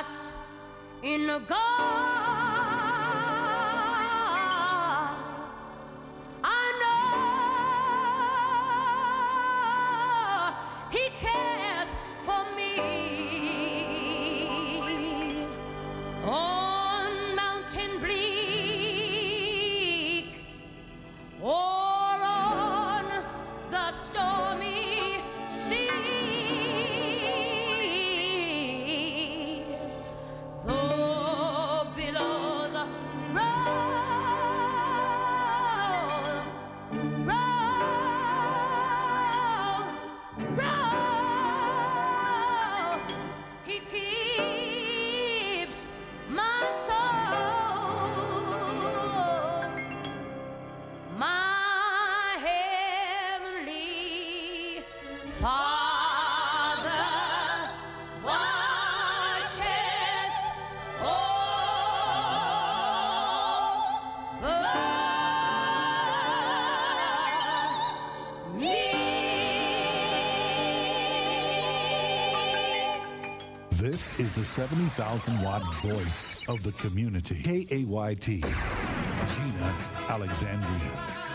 trust in God. I know He cares for me. On mountain bleak or on the stormy sea, though billows roll, roll, roll, He keeps my soul. My heavenly Father watches over me. This is the 70,000-watt voice of the community. KAYT. Gina Alexandria.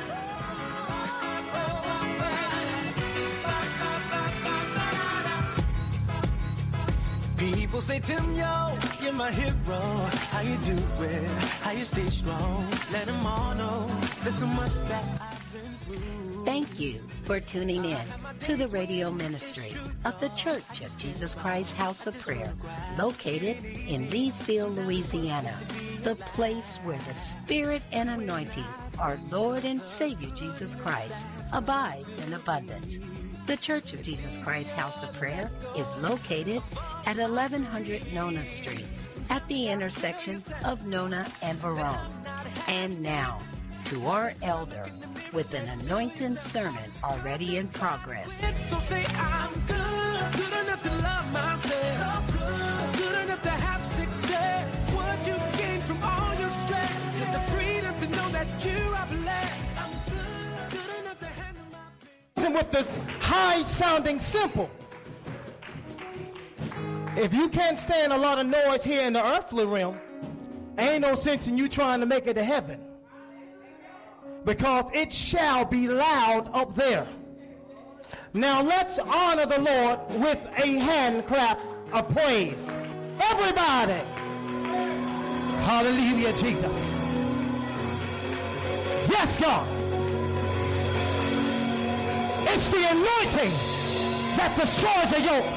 People say, Tim, yo, you're my hero. How you do it? How you stay strong? Let them all know there's so much that I've been through. Thank you for tuning in to the radio ministry of the Church of Jesus Christ House of Prayer, located in Leesville, Louisiana, the place where the Spirit and anointing of our Lord and Savior Jesus Christ abides in abundance. The Church of Jesus Christ House of Prayer is located at 1100 Nona Street at the intersection of Nona and Verone. And now, to our elder with an anointed sermon already in progress. So say I'm good, good enough to love myself, good enough to have success. What you gain from all your stress, just the freedom to know that you are blessed. I'm good enough to handle my business. With the high sounding simple. If you can't stand a lot of noise here in the earthly realm, ain't no sense in you trying to make it to heaven, because it shall be loud up there. Now let's honor the Lord with a hand clap of praise. Everybody. Hallelujah, Jesus. Yes, God. It's the anointing that destroys a yoke.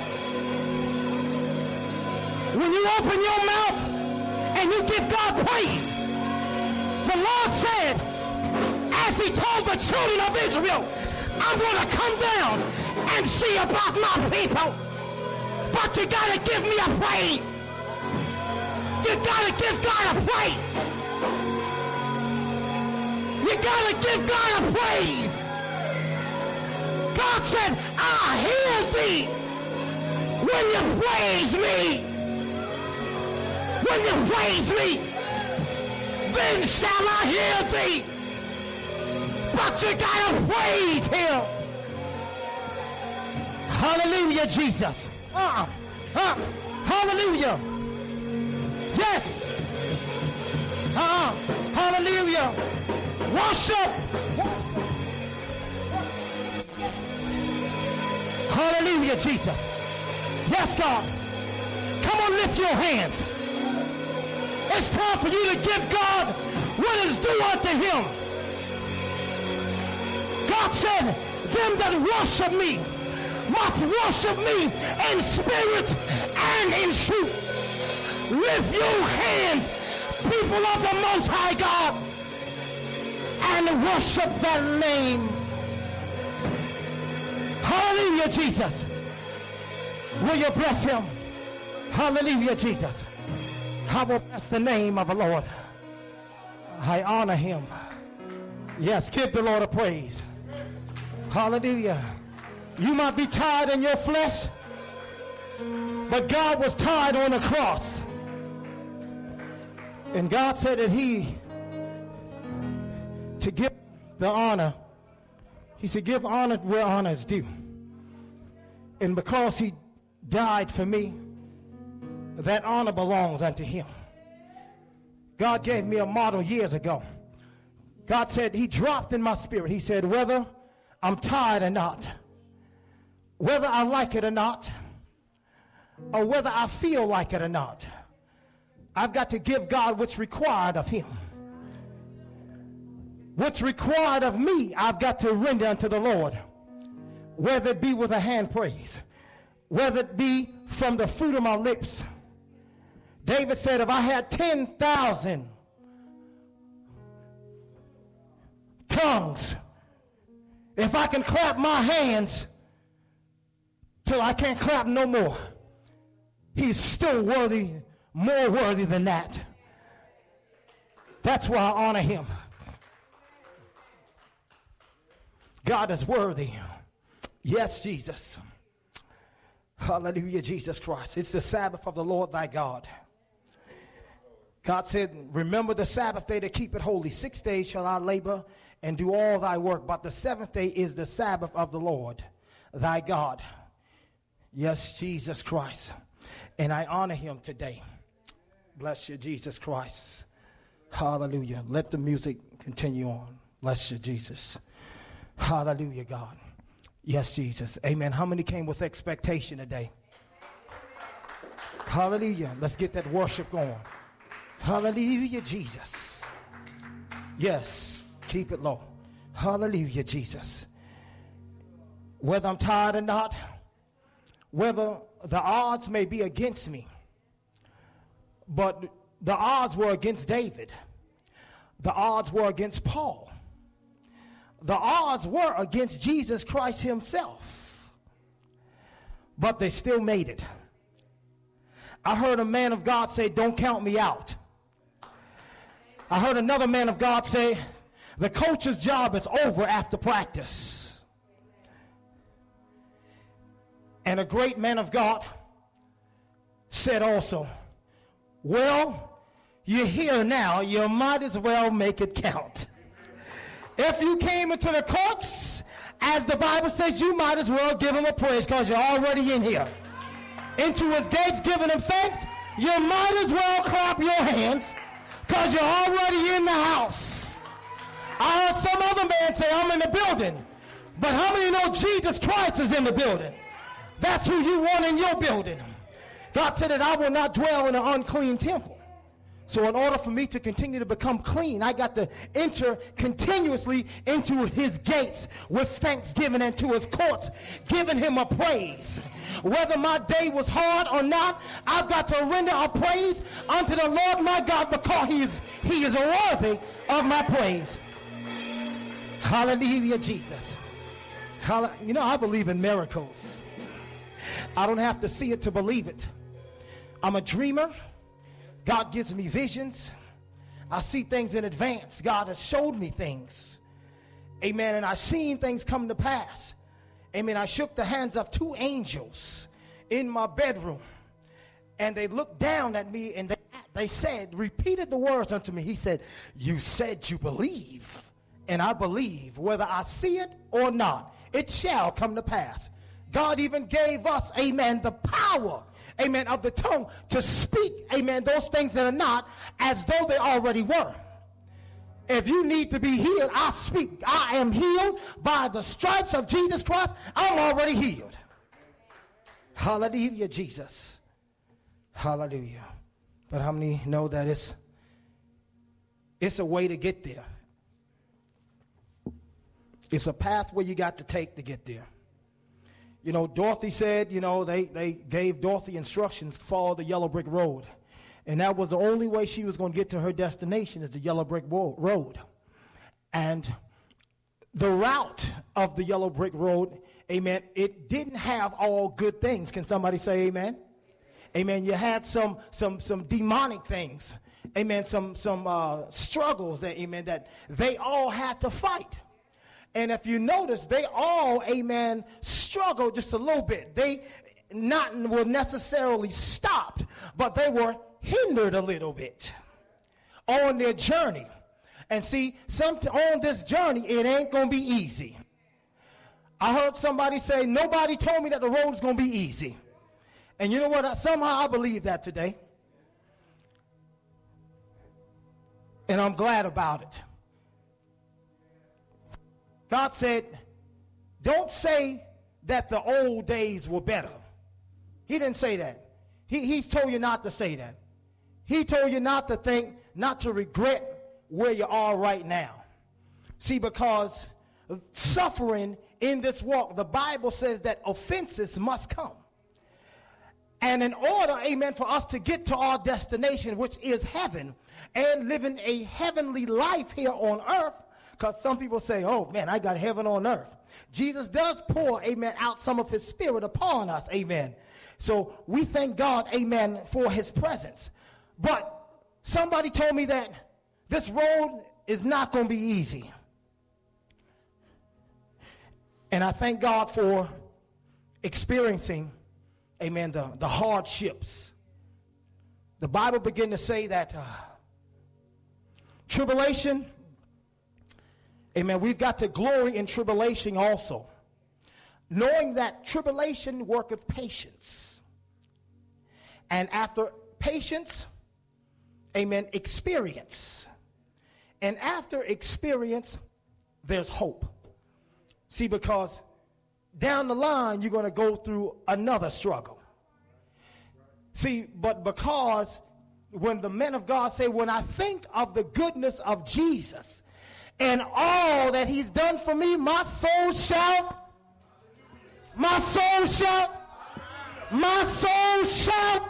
When you open your mouth and you give God praise, the Lord said, as He told the children of Israel, I'm going to come down and see about my people. But you got to give me a praise. You got to give God a praise. You got to give God a praise. God said, I hear thee when you praise me. When you praise me, then shall I hear thee. But you gotta praise Him. Hallelujah, Jesus. Hallelujah. Yes. Hallelujah. Worship. Hallelujah, Jesus. Yes, God. Come on, lift your hands. It's time for you to give God what is due unto Him. God said, them that worship me must worship me in spirit and in truth. Lift your hands, people of the Most High God, and worship that name. Hallelujah, Jesus. Will you bless Him? Hallelujah, Jesus. I will bless the name of the Lord. I honor Him. Yes, give the Lord a praise. Hallelujah. You might be tired in your flesh, but God was tired on the cross. And God said that He, to give the honor, He said, give honor where honor is due. And because He died for me, that honor belongs unto him. God gave me a model years ago. God said, he dropped in my spirit. He said, whether I'm tired or not, whether I like it or not, or whether I feel like it or not, I've got to give God what's required of him. What's required of me, I've got to render unto the Lord, whether it be with a hand praise, whether it be from the fruit of my lips. David said, if I had 10,000 tongues, if I can clap my hands till I can't clap no more, he's still worthy, more worthy than that. That's why I honor him. God is worthy. Yes, Jesus. Hallelujah, Jesus Christ. It's the Sabbath of the Lord thy God. God said, remember the Sabbath day to keep it holy. 6 days shall I labor and do all thy work, but the seventh day is the Sabbath of the Lord thy God. Yes, Jesus Christ. And I honor him today. Bless you, Jesus Christ. Hallelujah. Let the music continue on. Bless you, Jesus. Hallelujah, God. Yes, Jesus. Amen. How many came with expectation today? Hallelujah. Let's get that worship going. Hallelujah, Jesus. Yes. Keep it low. Hallelujah, Jesus. Whether I'm tired or not, whether the odds may be against me, but the odds were against David. The odds were against Paul. The odds were against Jesus Christ himself, but they still made it. I heard a man of God say, don't count me out. I heard another man of God say, the coach's job is over after practice. And a great man of God said also, well, you're here now, you might as well make it count. If you came into the courts, as the Bible says, you might as well give him a praise because you're already in here. Into his gates giving him thanks, you might as well clap your hands because you're already in the house. I heard some other man say, I'm in the building. But how many know Jesus Christ is in the building? That's who you want in your building. God said that I will not dwell in an unclean temple. So in order for me to continue to become clean, I got to enter continuously into his gates with thanksgiving and to his courts, giving him a praise. Whether my day was hard or not, I've got to render a praise unto the Lord my God because he is worthy of my praise. Hallelujah, Jesus. You know, I believe in miracles. I don't have to see it to believe it. I'm a dreamer. God gives me visions. I see things in advance. God has showed me things. Amen. And I've seen things come to pass. Amen. I shook the hands of 2 angels in my bedroom. And they looked down at me and they said, repeated the words unto me. He said, you said you believe. And I believe whether I see it or not, it shall come to pass. God even gave us, amen, the power, amen, of the tongue to speak, amen, those things that are not as though they already were. If you need to be healed, I speak. I am healed by the stripes of Jesus Christ. I'm already healed. Hallelujah, Jesus. Hallelujah. But how many know that it's a way to get there? It's a pathway you got to take to get there. You know, Dorothy said, you know, they gave Dorothy instructions to follow the yellow brick road. And that was the only way she was going to get to her destination is the yellow brick road. And the route of the yellow brick road, amen, it didn't have all good things. Can somebody say amen? Amen. You had some demonic things. Amen. Some struggles that, amen, that they all had to fight. And if you notice, they all, amen, struggled just a little bit. They were necessarily stopped, but they were hindered a little bit on their journey. And see, on this journey, it ain't going to be easy. I heard somebody say, nobody told me that the road is going to be easy. And you know what? Somehow I believe that today. And I'm glad about it. God said, don't say that the old days were better. He didn't say that. He's told you not to say that. He told you not to think, not to regret where you are right now. See, because suffering in this walk, the Bible says that offenses must come. And in order, amen, for us to get to our destination, which is heaven, and living a heavenly life here on earth, because some people say, oh man, I got heaven on earth. Jesus does pour, amen, out some of his spirit upon us, amen. So we thank God, amen, for his presence. But somebody told me that this road is not going to be easy. And I thank God for experiencing, amen, the hardships. The Bible begins to say that tribulation, amen, we've got to glory in tribulation also, knowing that tribulation worketh patience. And after patience, amen, experience. And after experience, there's hope. See, because down the line, you're going to go through another struggle. See, but because when the men of God say, when I think of the goodness of Jesus and all that he's done for me, my soul shout, my soul shout, my soul shout,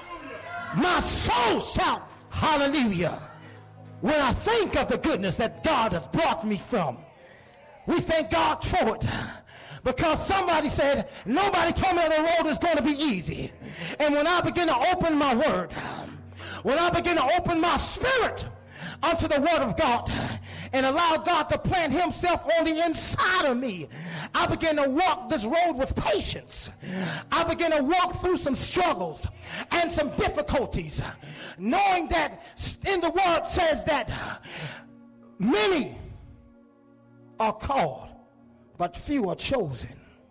my soul shout, hallelujah. When I think of the goodness that God has brought me from, we thank God for it. Because somebody said, nobody told me the road is going to be easy. And when I begin to open my word, when I begin to open my spirit unto the word of God and allow God to plant himself on the inside of me, I begin to walk this road with patience. I begin to walk through some struggles and some difficulties, knowing that in the word says that many are called, but few are chosen.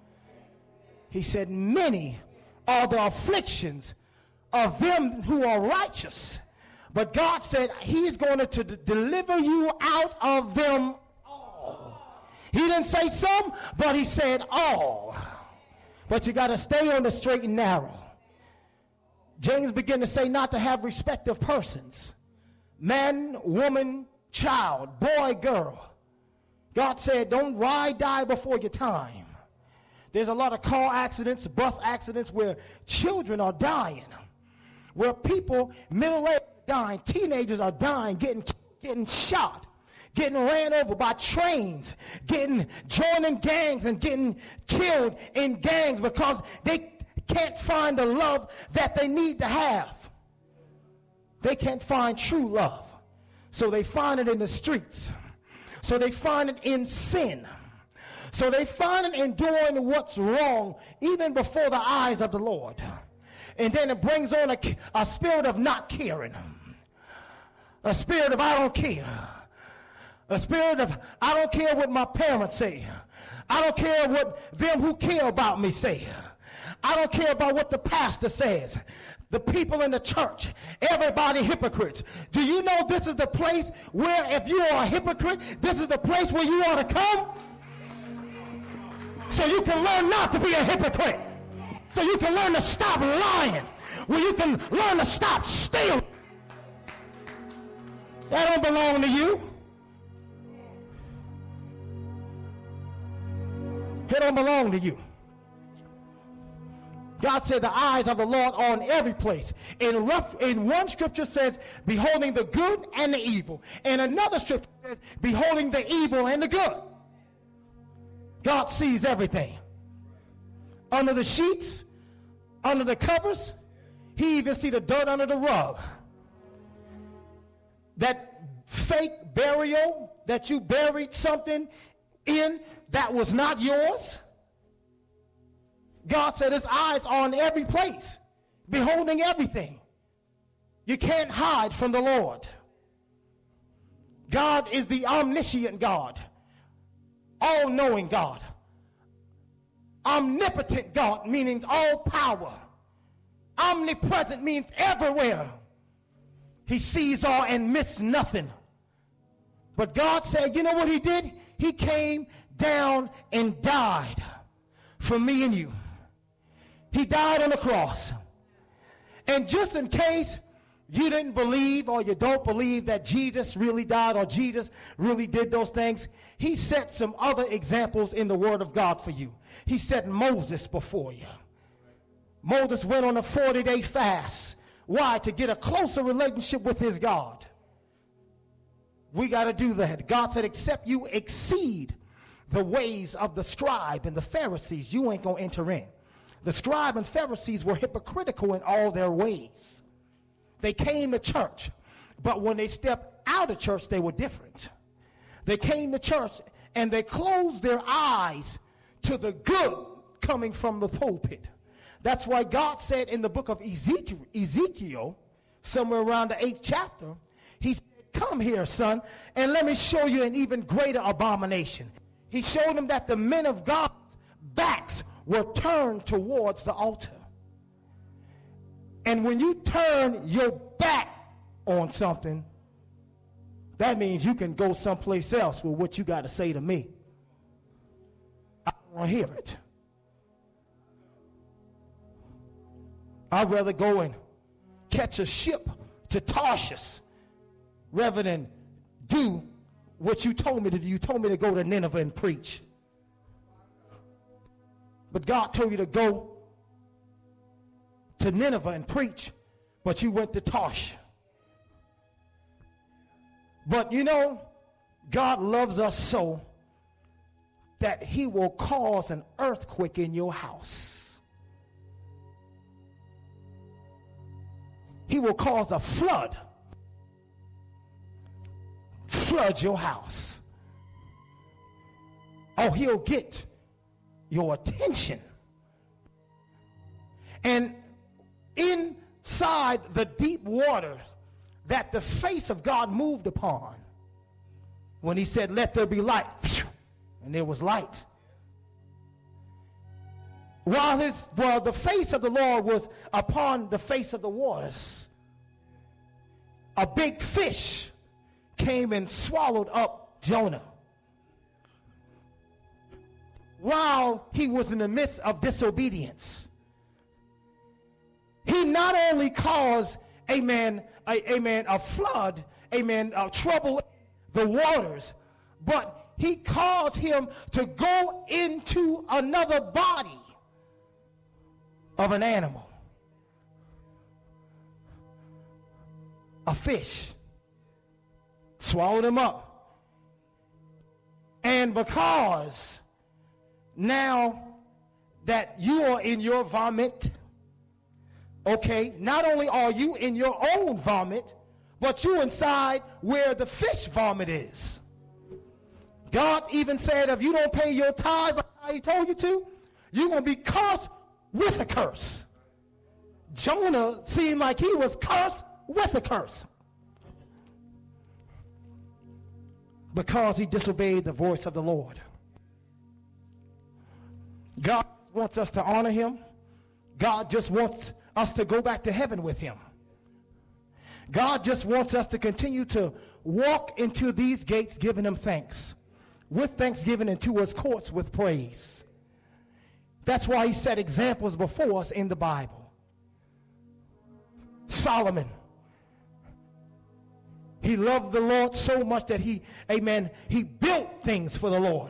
He said, many are the afflictions of them who are righteous. But God said he's going to deliver you out of them all. He didn't say some, but he said all. But you got to stay on the straight and narrow. James began to say not to have respect of persons. Man, woman, child, boy, girl. God said, don't die before your time. There's a lot of car accidents, bus accidents where children are dying, where people, middle-aged, are dying, teenagers are dying, getting shot, getting ran over by trains, joining gangs and getting killed in gangs because they can't find the love that they need to have. They can't find true love, so they find it in the streets. So they find it in sin. So they find it in doing what's wrong even before the eyes of the Lord. And then it brings on a spirit of not caring. A spirit of I don't care. A spirit of I don't care what my parents say. I don't care what them who care about me say. I don't care about what the pastor says. The people in the church, everybody hypocrites. Do you know this is the place where if you are a hypocrite, this is the place where you ought to come? So you can learn not to be a hypocrite. So you can learn to stop lying. Where you can learn to stop stealing. That don't belong to you. It don't belong to you. God said the eyes of the Lord are on every place. In one scripture says, beholding the good and the evil. And another scripture says, beholding the evil and the good. God sees everything. Under the sheets, under the covers, he even sees the dirt under the rug. That fake burial that you buried something in that was not yours. God said his eyes are on every place, beholding everything. You can't hide from the Lord. God is the omniscient God, all-knowing God, omnipotent God, meaning all power. Omnipresent means everywhere. He sees all and missed nothing. But God said, you know what he did? He came down and died for me and you. He died on the cross. And just in case you didn't believe or you don't believe that Jesus really died or Jesus really did those things, he set some other examples in the Word of God for you. He set Moses before you. Moses went on a 40-day fast. Why? To get a closer relationship with his God. We got to do that. God said, except you exceed the ways of the scribe and the Pharisees, you ain't going to enter in. The scribe and Pharisees were hypocritical in all their ways. They came to church, but when they stepped out of church, they were different. They came to church and they closed their eyes to the good coming from the pulpit. That's why God said in the book of Ezekiel, somewhere around the 8th chapter, he said, come here, son, and let me show you an even greater abomination. He showed them that the men of God's backs were turned towards the altar. And when you turn your back on something, that means you can go someplace else with what you got to say to me. I don't want to hear it. I'd rather go and catch a ship to Tarshish rather than do what you told me to do. You told me to go to Nineveh and preach. But God told you to go to Nineveh and preach, but you went to Tarshish. But you know, God loves us so that he will cause an earthquake in your house. He will cause a flood. Flood your house. Oh, he'll get your attention. And inside the deep waters that the face of God moved upon, when he said, let there be light, and there was light. While the face of the Lord was upon the face of the waters, a big fish came and swallowed up Jonah. While he was in the midst of disobedience, he not only caused, a flood, trouble the waters, but he caused him to go into another body of an animal, a fish, swallowed him up. And because now that you are in your vomit, okay, not only are you in your own vomit, but you inside where the fish vomit is. God even said, if you don't pay your tithe like how he told you to, you're going to be cursed with a curse. Jonah seemed like he was cursed with a curse because he disobeyed the voice of the Lord. God wants us to honor him. God just wants us to go back to heaven with him. God just wants us to continue to walk into these gates giving him thanks, with thanksgiving, into his courts with praise. That's why he set examples before us in the Bible. Solomon, he loved the Lord so much that he built things for the Lord.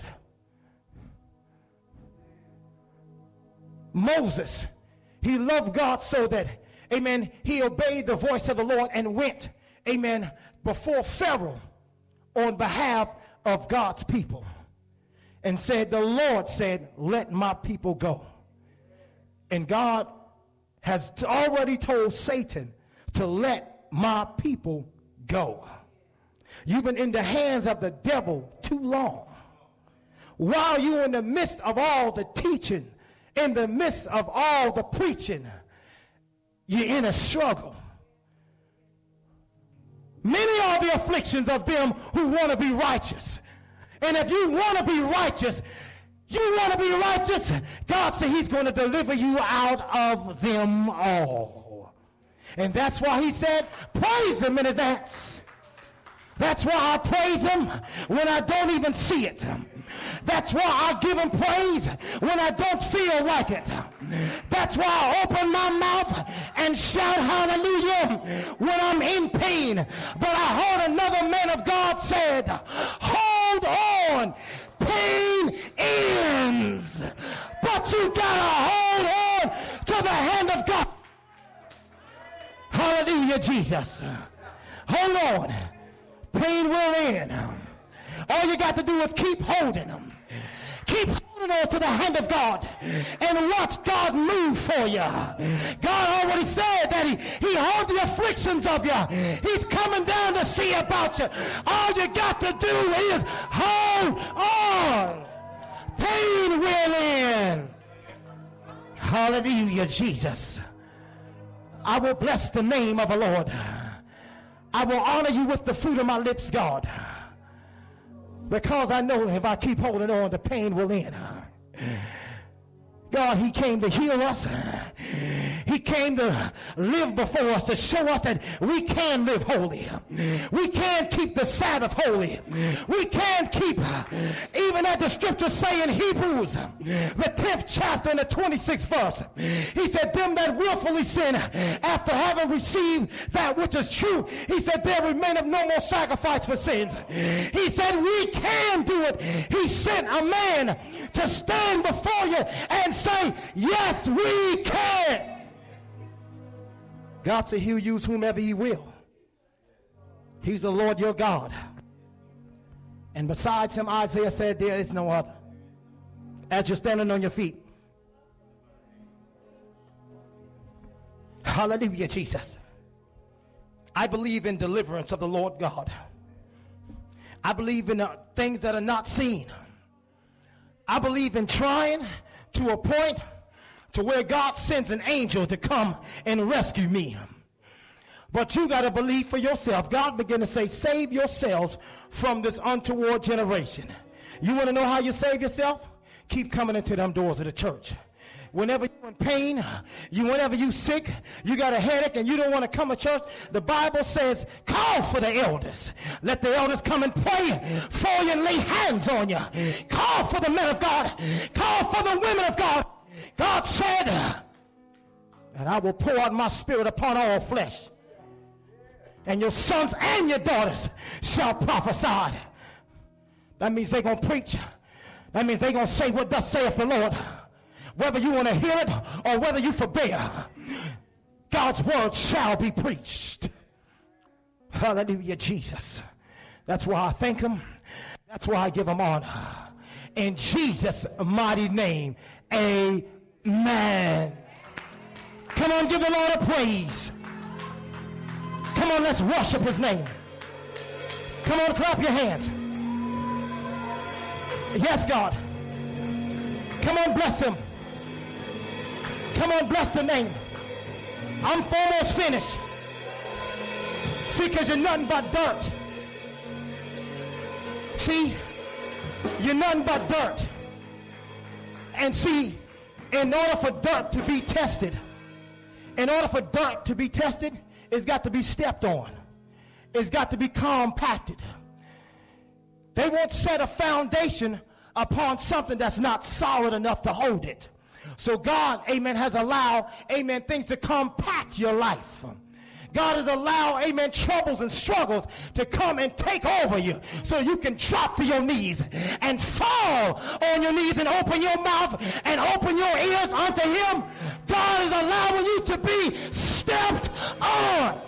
Moses, he loved God so that, he obeyed the voice of the Lord and went, before Pharaoh on behalf of God's people and said, the Lord said, let my people go. And God has already told Satan to let my people go. You've been in the hands of the devil too long. While you're in the midst of all the teaching, in the midst of all the preaching, you're in a struggle. Many are the afflictions of them who want to be righteous. And if you want to be righteous, You want to be righteous? God said he's going to deliver you out of them all. And that's why he said, praise him in advance. That's why I praise him when I don't even see it. That's why I give him praise when I don't feel like it. That's why I open my mouth and shout hallelujah when I'm in pain. But I heard another man of God said, hold on, pain ends. But you gotta hold on to the hand of God. Hallelujah, Jesus. Hold on. Pain will end. All you got to do is keep holding them. Keep holding on to the hand of God and watch God move for you. God already said that he heard the afflictions of you. He's coming down to see about you. All you got to do is hold on. Pain will end. Hallelujah, Jesus. I will bless the name of the Lord. I will honor you with the fruit of my lips, God. Because I know if I keep holding on, the pain will end. God, he came to heal us. He came to live before us, to show us that we can live holy. We can keep the Sabbath holy. We can keep, even as the scriptures say in Hebrews, the 10th chapter and the 26th verse. He said, them that willfully sin after having received that which is true, he said, there remaineth no more sacrifice for sins. He said, we can do it. He sent a man to stand before you and say, yes, we can. God said he'll use whomever he will. He's the Lord your God. And besides him, Isaiah said, there is no other. As you're standing on your feet. Hallelujah, Jesus. I believe in deliverance of the Lord God. I believe in things that are not seen. I believe in trying to a point to where God sends an angel to come and rescue me. But you got to believe for yourself. God began to say, save yourselves from this untoward generation. You want to know how you save yourself? Keep coming into them doors of the church. Whenever you're in pain, whenever you're sick, you got a headache and you don't want to come to church, the Bible says, call for the elders. Let the elders come and pray for you and lay hands on you. Call for the men of God. Call for the women of God. God said, and I will pour out my spirit upon all flesh. And your sons and your daughters shall prophesy. That means they're going to preach. That means they're going to say what thus saith the Lord. Whether you want to hear it or whether you forbear, God's word shall be preached. Hallelujah, Jesus. That's why I thank him. That's why I give him honor. In Jesus' mighty name, amen. Come on, give the Lord a praise. Come on, let's worship his name. Come on, clap your hands. Yes, God. Come on, bless him. Come on, bless the name. I'm almost finished. See, because you're nothing but dirt. See, you're nothing but dirt. And see, in order for dirt to be tested, it's got to be stepped on. It's got to be compacted. They won't set a foundation upon something that's not solid enough to hold it. So God, amen, has allowed, amen, things to compact your life. God has allowed, amen, troubles and struggles to come and take over you so you can drop to your knees and fall on your knees and open your mouth and open your ears unto him. God is allowing you to be stepped on.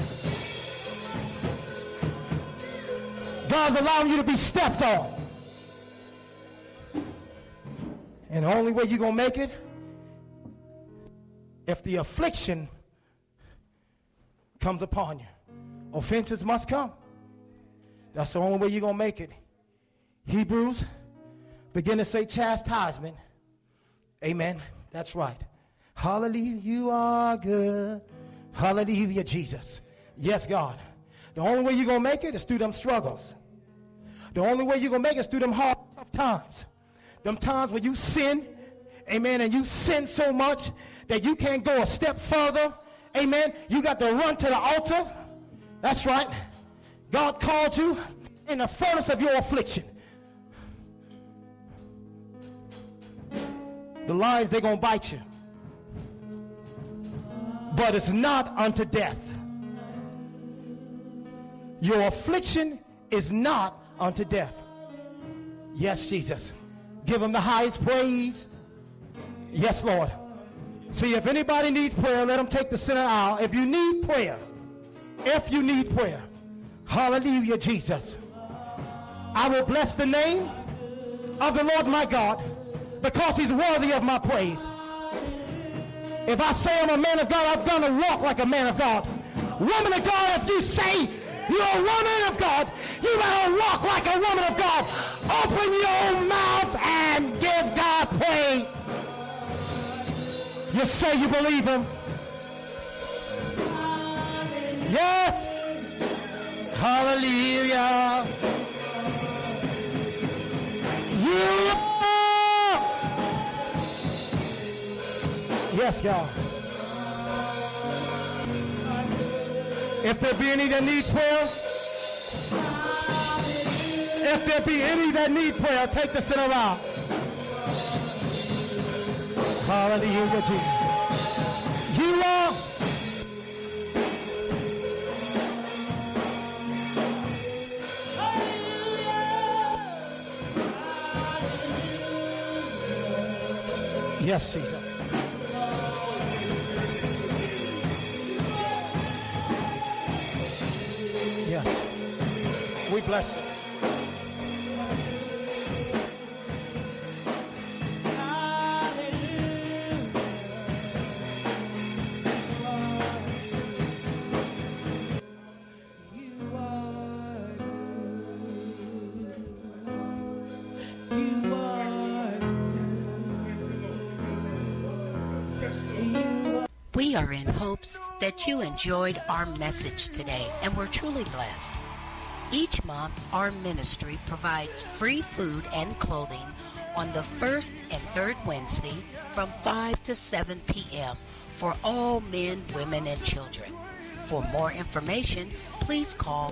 God's allowing you to be stepped on. And the only way you're going to make it, if the affliction comes upon you. Offenses must come. That's the only way you're going to make it. Hebrews begin to say chastisement. Amen. That's right. Hallelujah, you are good. Hallelujah, Jesus. Yes, God. The only way you're going to make it is through them struggles. The only way you're going to make it is through them hard, tough times. Them times when you sin, amen, and you sin so much that you can't go a step further, amen. You got to run to the altar. That's right. God called you in the furnace of your affliction. The lions, they're going to bite you. But it's not unto death. Your affliction is not unto death. Yes, Jesus. Give him the highest praise. Yes, Lord. See, if anybody needs prayer, let them take the center aisle. If you need prayer, hallelujah, Jesus, I will bless the name of the Lord my God because he's worthy of my praise. If I say I'm a man of God, I'm going to walk like a man of God. Woman of God, if you say you're a woman of God, you better walk like a woman of God. Open your mouth and give God praise. You say you believe him. Yes. Hallelujah. You are. Yes, God. If there be any that need prayer, take the center around. Hallelujah, Jesus. You are. Yes, Jesus. Yes. We bless you. We are in hopes that you enjoyed our message today and were truly blessed. Each month, our ministry provides free food and clothing on the first and third Wednesday from 5 to 7 p.m. for all men, women, and children. For more information, please call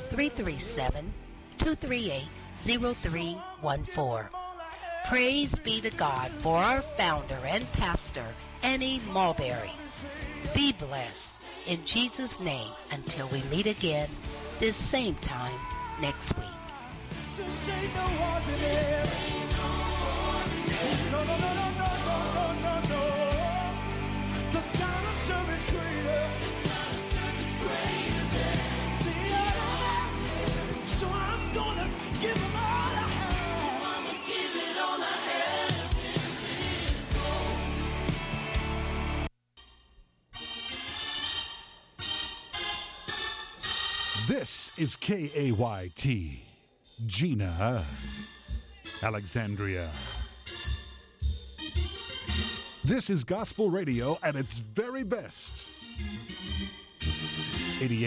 337-238-0314. Praise be to God for our founder and pastor, Annie Mulberry. Be blessed in Jesus' name until we meet again this same time next week. This ain't no ordinary. No, no, no, no, no, no, no, no. The God of service greater. The other. So I'm gonna give him all I have. I'ma give it all I have. This is KAYT, Gina, Alexandria. This is gospel radio at its very best. 88.